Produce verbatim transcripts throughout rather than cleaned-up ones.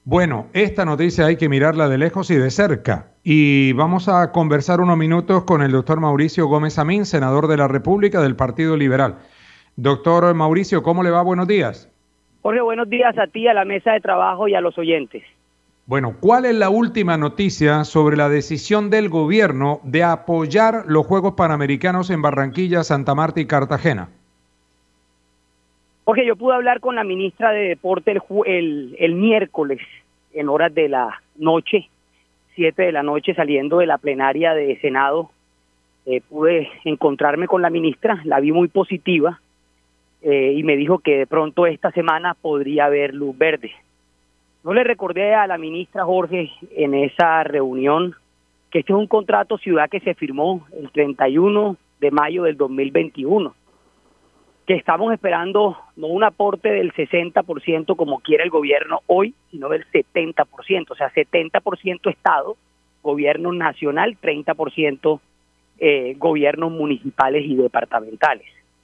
Bueno, esta noticia hay que mirarla de lejos y de cerca. Y vamos a conversar unos minutos con el doctor Mauricio Gómez Amín, senador de la República del Partido Liberal. Doctor Mauricio, ¿cómo le va? Buenos días. Jorge, buenos días a ti, a la mesa de trabajo y a los oyentes. Bueno, ¿cuál es la última noticia sobre la decisión del gobierno de apoyar los Juegos Panamericanos en Barranquilla, Santa Marta y Cartagena? Jorge, yo pude hablar con la ministra de Deporte el, el, el miércoles en horas de la noche, siete de la noche, saliendo de la plenaria de Senado. Eh, pude encontrarme con la ministra, la vi muy positiva eh, y me dijo que de pronto esta semana podría haber luz verde. Yo le recordé a la ministra, Jorge, en esa reunión que este es un contrato ciudad que se firmó el treinta y uno de mayo del dos mil veintiuno. Que estamos esperando no un aporte del sesenta por ciento como quiere el gobierno hoy, sino del setenta por ciento, o sea, setenta por ciento Estado, gobierno nacional, treinta por ciento eh, gobiernos municipales y departamentales.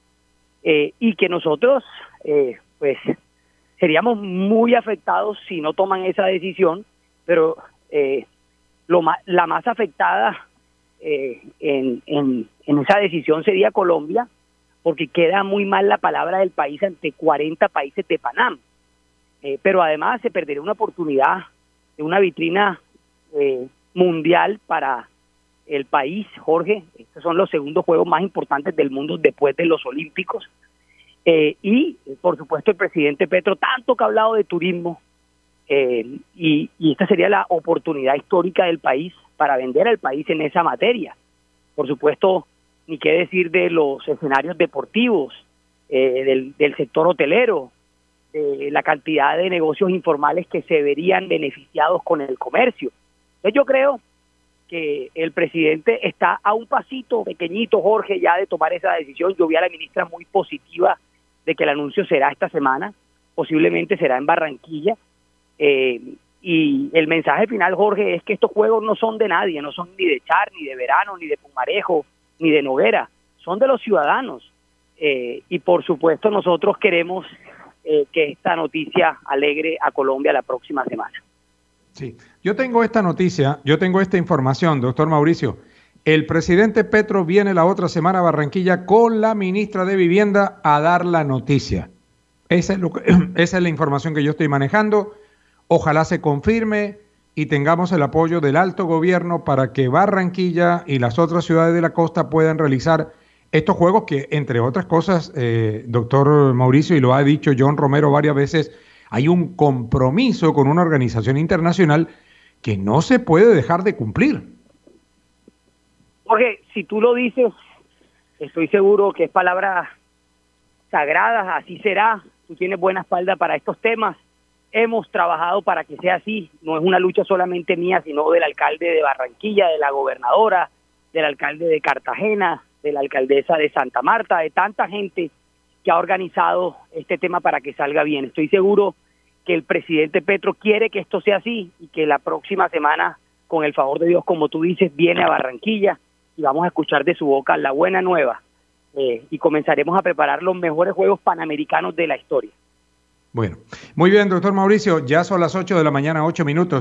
Eh, y que nosotros, eh, pues, seríamos muy afectados si no toman esa decisión, pero eh, lo más, la más afectada eh, en, en, en esa decisión sería Colombia, porque queda muy mal la palabra del país ante cuarenta países de Panam. Eh, pero además se perdería una oportunidad de una vitrina eh, mundial para el país, Jorge. Estos son los segundos juegos más importantes del mundo después de los Olímpicos. Eh, y, por supuesto, el presidente Petro, tanto que ha hablado de turismo, eh, y, y esta sería la oportunidad histórica del país para vender al país en esa materia. Por supuesto, ni qué decir de los escenarios deportivos, eh, del, del sector hotelero, de la cantidad de negocios informales que se verían beneficiados con el comercio. Entonces yo creo que el presidente está a un pasito pequeñito, Jorge, ya de tomar esa decisión. Yo vi a la ministra muy positiva de que el anuncio será esta semana, posiblemente será en Barranquilla, eh, y el mensaje final, Jorge, es que estos juegos no son de nadie, no son ni de Char, ni de Verano, ni de Pumarejo, ni de Noguera, son de los ciudadanos, eh, y por supuesto nosotros queremos eh, que esta noticia alegre a Colombia la próxima semana. Sí, yo tengo esta noticia, yo tengo esta información, doctor Mauricio. El presidente Petro viene la otra semana a Barranquilla con la ministra de Vivienda a dar la noticia. Esa es, lo que, esa es la información que yo estoy manejando. Ojalá se confirme y tengamos el apoyo del alto gobierno para que Barranquilla y las otras ciudades de la costa puedan realizar estos juegos que, entre otras cosas, eh, doctor Mauricio, y lo ha dicho John Romero varias veces, hay un compromiso con una organización internacional que no se puede dejar de cumplir. Jorge, si tú lo dices, estoy seguro que es palabra sagrada, así será. Tú tienes buena espalda para estos temas. Hemos trabajado para que sea así, no es una lucha solamente mía, sino del alcalde de Barranquilla, de la gobernadora, del alcalde de Cartagena, de la alcaldesa de Santa Marta, de tanta gente que ha organizado este tema para que salga bien. Estoy seguro que el presidente Petro quiere que esto sea así y que la próxima semana, con el favor de Dios, como tú dices, viene a Barranquilla y vamos a escuchar de su boca la buena nueva eh, y comenzaremos a preparar los mejores Juegos Panamericanos de la historia. Bueno, muy bien, doctor Mauricio, ya son las ocho de la mañana, ocho minutos.